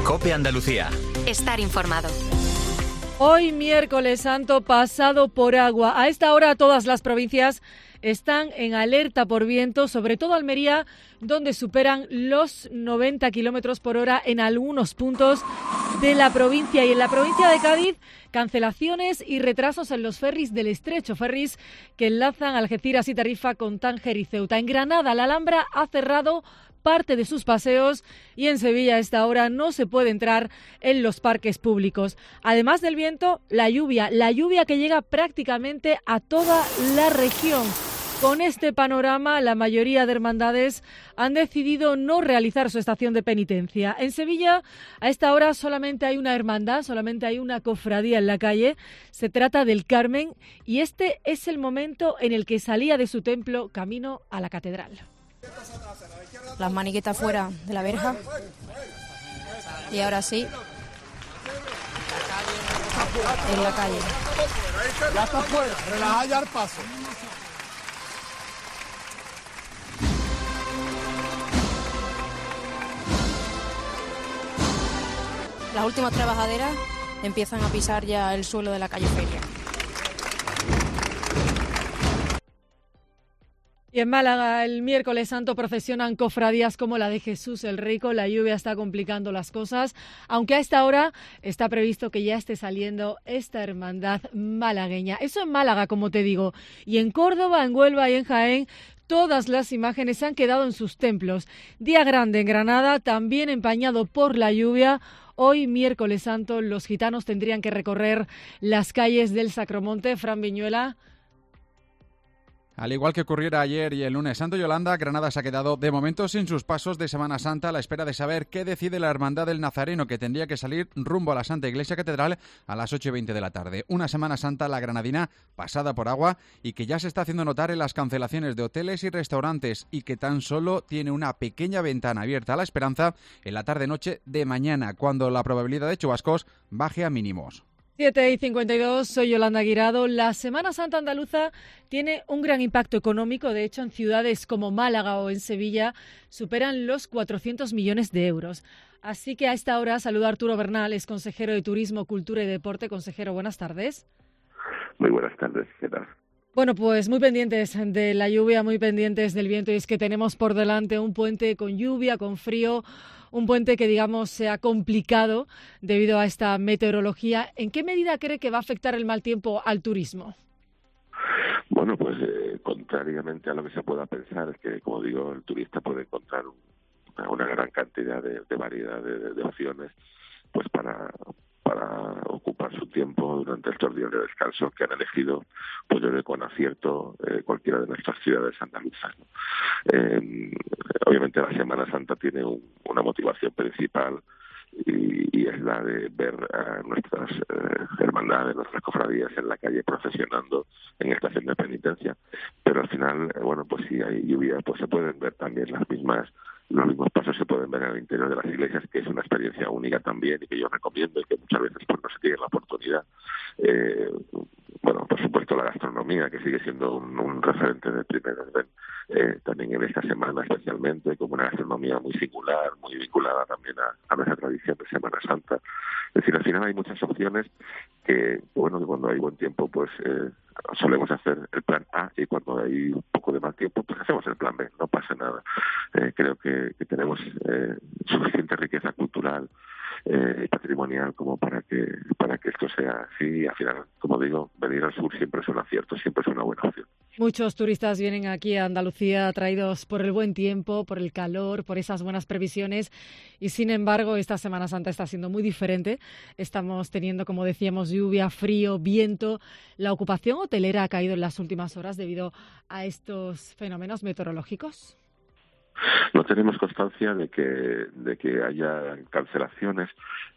COPE Andalucía. Estar informado. Hoy, miércoles santo, pasado por agua. A esta hora todas las provincias están en alerta por viento, sobre todo Almería, donde superan los 90 kilómetros por hora en algunos puntos de la provincia. Y en la provincia de Cádiz, cancelaciones y retrasos en los ferris del Estrecho, ferris que enlazan Algeciras y Tarifa con Tánger y Ceuta. En Granada, la Alhambra ha cerrado parte de sus paseos y en Sevilla a esta hora no se puede entrar en los parques públicos. Además del viento, la lluvia que llega prácticamente a toda la región. Con este panorama, la mayoría de hermandades han decidido no realizar su estación de penitencia. En Sevilla, a esta hora solamente hay una hermandad, solamente hay una cofradía en la calle. Se trata del Carmen y este es el momento en el que salía de su templo camino a la catedral. Las maniquetas fuera de la verja. Y ahora sí, en la calle. Ya está fuera, relaja ya el paso. Las últimas trabajaderas empiezan a pisar ya el suelo de la calle Feria. Y en Málaga, el miércoles santo procesionan cofradías como la de Jesús el Rico. La lluvia está complicando las cosas, aunque a esta hora está previsto que ya esté saliendo esta hermandad malagueña. Eso en Málaga, como te digo. Y en Córdoba, en Huelva y en Jaén, todas las imágenes se han quedado en sus templos. Día grande en Granada, también empañado por la lluvia. Hoy, miércoles santo, los gitanos tendrían que recorrer las calles del Sacromonte. Fran Viñuela. Al igual que ocurriera ayer y el lunes santo, Yolanda, Granada se ha quedado de momento sin sus pasos de Semana Santa a la espera de saber qué decide la Hermandad del Nazareno, que tendría que salir rumbo a la Santa Iglesia Catedral a las 8:20 de la tarde. Una Semana Santa, la granadina, pasada por agua y que ya se está haciendo notar en las cancelaciones de hoteles y restaurantes y que tan solo tiene una pequeña ventana abierta a la esperanza en la tarde-noche de mañana, cuando la probabilidad de chubascos baje a mínimos. 7:52, soy Yolanda Guirado. La Semana Santa andaluza tiene un gran impacto económico. De hecho, en ciudades como Málaga o en Sevilla superan los 400 millones de euros. Así que a esta hora saludo a Arturo Bernal, es consejero de Turismo, Cultura y Deporte. Consejero, buenas tardes. Muy buenas tardes, ¿qué tal? Bueno, pues muy pendientes de la lluvia, muy pendientes del viento, y es que tenemos por delante un puente con lluvia, con frío, un puente que, digamos, sea complicado debido a esta meteorología. ¿En qué medida cree que va a afectar el mal tiempo al turismo? Bueno, pues contrariamente a lo que se pueda pensar, es que, como digo, el turista puede encontrar una gran cantidad de variedad de opciones pues para ocupar su tiempo durante estos días de descanso que han elegido, pues yo creo con acierto, cualquiera de nuestras ciudades andaluzas, ¿no? Obviamente la Semana Santa tiene una motivación principal y es la de ver a nuestras hermandades, nuestras cofradías en la calle procesionando en estación de penitencia, pero al final, bueno, pues si hay lluvia, pues se pueden ver también los mismos pasos se pueden ver en el interior de las iglesias, que es una experiencia única también y que yo recomiendo y que muchas veces pues no se tiene la oportunidad. Bueno, por supuesto la gastronomía, que sigue siendo un referente de primer orden, también en esta semana especialmente, como una gastronomía muy singular, muy vinculada también a nuestra tradición de Semana Santa. Es decir, al final hay muchas opciones que, bueno, que cuando hay buen tiempo, pues solemos hacer el plan A, y cuando hay un poco de mal tiempo, pues hacemos el plan B, no pasa nada. Creo que tenemos suficiente riqueza cultural y patrimonial como para que esto sea así. Al final, como digo, venir al sur siempre es un acierto, siempre es una buena opción. Muchos turistas vienen aquí a Andalucía atraídos por el buen tiempo, por el calor, por esas buenas previsiones, y sin embargo esta Semana Santa está siendo muy diferente. Estamos teniendo, como decíamos, lluvia, frío, viento. La ocupación hotelera ha caído en las últimas horas debido a estos fenómenos meteorológicos. No tenemos constancia de que haya cancelaciones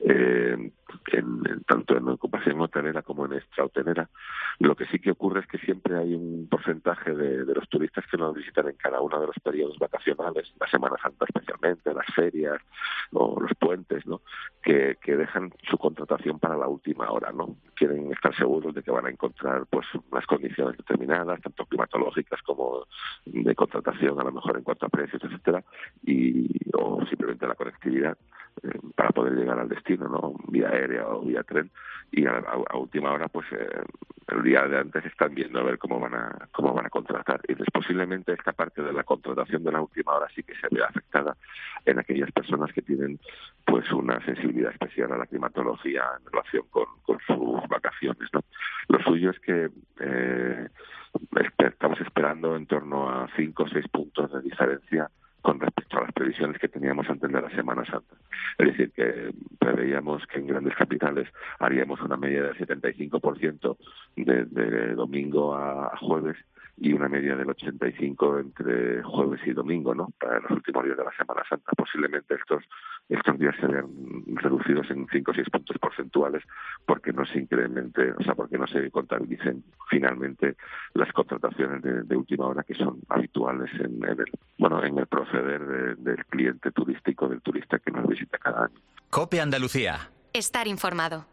tanto en ocupación hotelera como en extrahotelera. Lo que sí que ocurre es que siempre hay un porcentaje de los turistas que nos visitan en cada uno de los periodos vacacionales, la Semana Santa especialmente, las ferias o los puentes, ¿no? Que dejan su contratación para la última hora, ¿no? Quieren estar seguros de que van a encontrar pues unas condiciones determinadas, tanto climatológicas como de contratación, a lo mejor en cuanto a precios, etcétera, o simplemente la conectividad, para poder llegar al destino, ¿no? Vía aérea o vía tren, y a última hora, pues el día de antes están viendo a ver cómo van a contratar. Y entonces posiblemente esta parte de la contratación de la última hora sí que se vea afectada en aquellas personas que tienen pues una sensibilidad especial a la climatología en relación con sus vacaciones, ¿no? Lo suyo es que estamos esperando en torno a 5 o 6 puntos de diferencia con respecto a las previsiones que teníamos antes de la Semana Santa. Es decir, que preveíamos que en grandes capitales haríamos una media del 75% de domingo a jueves y una media del 85% entre jueves y domingo, ¿no? Para los últimos días de la Semana Santa. Posiblemente estos días se vean reducidos en 5 o 6 puntos porcentuales porque no se incremente, o sea, porque no se contabilicen finalmente las contrataciones de última hora que son habituales en el proceder del cliente turístico, del turista que nos visita cada año. COPE Andalucía. Estar informado.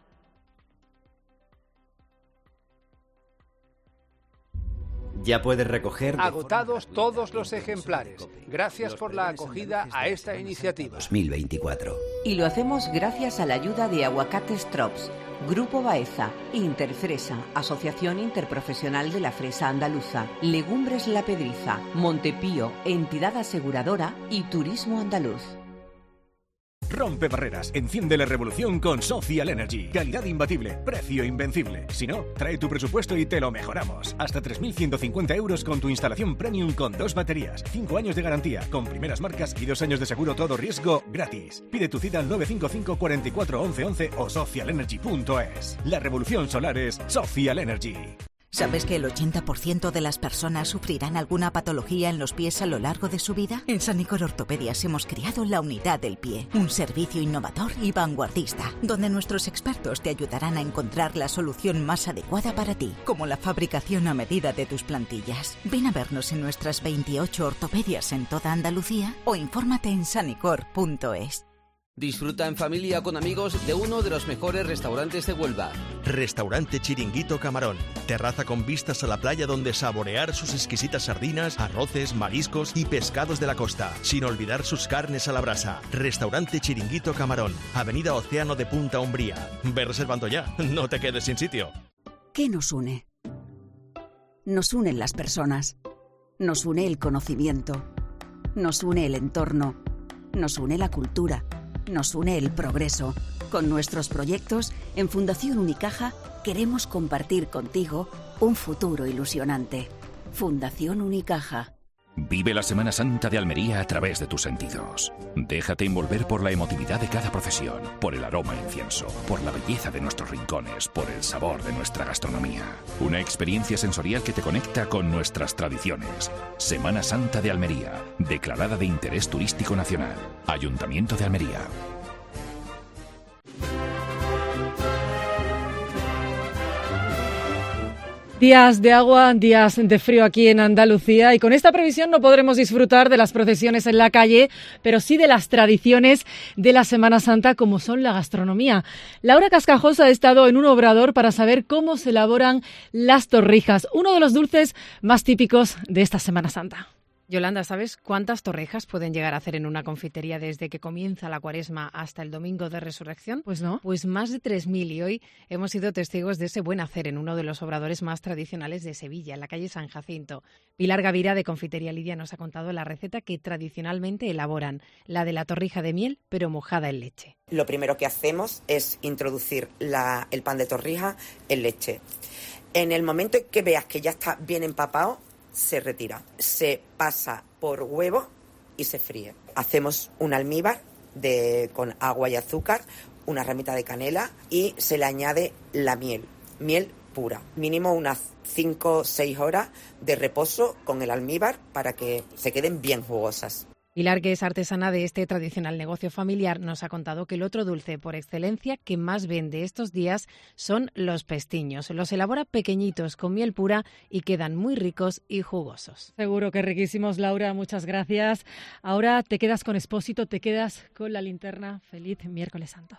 Ya puedes recoger... Agotados todos los ejemplares. Gracias por la acogida a esta iniciativa. 2024. Y lo hacemos gracias a la ayuda de Aguacates Trops, Grupo Baeza, Interfresa, Asociación Interprofesional de la Fresa Andaluza, Legumbres La Pedriza, Montepío, Entidad Aseguradora y Turismo Andaluz. Rompe barreras, enciende la revolución con Social Energy. Calidad imbatible, precio invencible. Si no, trae tu presupuesto y te lo mejoramos. Hasta 3.150 euros con tu instalación premium con 2 baterías, 5 años de garantía, con primeras marcas y 2 años de seguro todo riesgo gratis. Pide tu cita al 955 44 11 11 o socialenergy.es. La revolución solar es Social Energy. ¿Sabes que el 80% de las personas sufrirán alguna patología en los pies a lo largo de su vida? En Sanicor Ortopedias hemos creado la Unidad del Pie, un servicio innovador y vanguardista, donde nuestros expertos te ayudarán a encontrar la solución más adecuada para ti, como la fabricación a medida de tus plantillas. Ven a vernos en nuestras 28 ortopedias en toda Andalucía o infórmate en sanicor.es. Disfruta en familia o con amigos de uno de los mejores restaurantes de Huelva. Restaurante Chiringuito Camarón. Terraza con vistas a la playa donde saborear sus exquisitas sardinas, arroces, mariscos y pescados de la costa. Sin olvidar sus carnes a la brasa. Restaurante Chiringuito Camarón. Avenida Océano de Punta Umbría. Ve reservando ya. No te quedes sin sitio. ¿Qué nos une? Nos unen las personas. Nos une el conocimiento. Nos une el entorno. Nos une la cultura. Nos une el progreso. Con nuestros proyectos, en Fundación Unicaja queremos compartir contigo un futuro ilusionante. Fundación Unicaja. Vive la Semana Santa de Almería a través de tus sentidos. Déjate envolver por la emotividad de cada procesión, por el aroma a incienso, por la belleza de nuestros rincones, por el sabor de nuestra gastronomía. Una experiencia sensorial que te conecta con nuestras tradiciones. Semana Santa de Almería, declarada de interés turístico nacional. Ayuntamiento de Almería. Días de agua, días de frío aquí en Andalucía y con esta previsión no podremos disfrutar de las procesiones en la calle, pero sí de las tradiciones de la Semana Santa como son la gastronomía. Laura Cascajosa ha estado en un obrador para saber cómo se elaboran las torrijas, uno de los dulces más típicos de esta Semana Santa. Yolanda, ¿sabes cuántas torrijas pueden llegar a hacer en una confitería desde que comienza la Cuaresma hasta el Domingo de Resurrección? Pues no. Pues más de 3.000 y hoy hemos sido testigos de ese buen hacer en uno de los obradores más tradicionales de Sevilla, en la calle San Jacinto. Pilar Gavira de Confitería Lidia nos ha contado la receta que tradicionalmente elaboran, la de la torrija de miel pero mojada en leche. Lo primero que hacemos es introducir el pan de torrija en leche. En el momento en que veas que ya está bien empapado, se retira, se pasa por huevo y se fríe. Hacemos un almíbar con agua y azúcar, una ramita de canela y se le añade la miel pura. Mínimo unas 5 o 6 horas de reposo con el almíbar para que se queden bien jugosas. Pilar, que es artesana de este tradicional negocio familiar, nos ha contado que el otro dulce por excelencia que más vende estos días son los pestiños. Los elabora pequeñitos con miel pura y quedan muy ricos y jugosos. Seguro que riquísimos, Laura. Muchas gracias. Ahora te quedas con Expósito, te quedas con la linterna. Feliz Miércoles Santo.